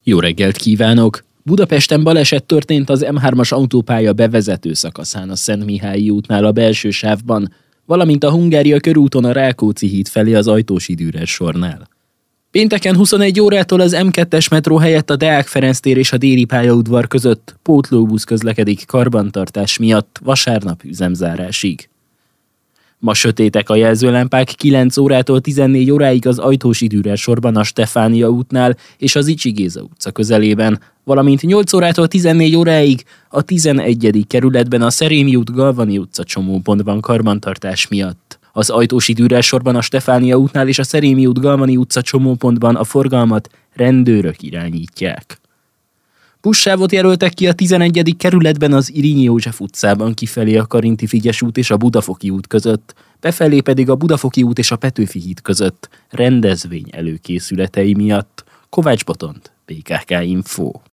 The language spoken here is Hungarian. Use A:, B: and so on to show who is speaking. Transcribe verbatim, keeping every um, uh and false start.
A: Jó reggelt kívánok! Budapesten baleset történt az em hármas autópálya bevezető szakaszán a Szentmihályi útnál a belső sávban, valamint a Hungária körúton a Rákóczi híd felé az Ajtósi Dürer sornál. Pénteken huszonegy órától az em kettes metró helyett a Deák Ferenc tér és a Déri pályaudvar között pótlóbusz közlekedik karbantartás miatt vasárnap üzemzárásig. Ma sötétek a jelzőlámpák, kilenc órától tizennégy óráig az Ajtósi Dürer sorban a Stefánia útnál és az Icsi Géza utca közelében, valamint nyolc órától tizennégy óráig a tizenegyedik kerületben a Szerémi út Galvani utca csomópontban karbantartás miatt. Az Ajtósi Dürer sorban a Stefánia útnál és a Szerémi út Galvani utca csomópontban a forgalmat rendőrök irányítják. Buszsávot jelöltek ki a tizenegyedik kerületben az Irinyi József utcában kifelé a Karinti-Frigyes út és a Budafoki út között, befelé pedig a Budafoki út és a Petőfi híd között rendezvény előkészületei miatt. Kovács Botont, bé ká ká Info.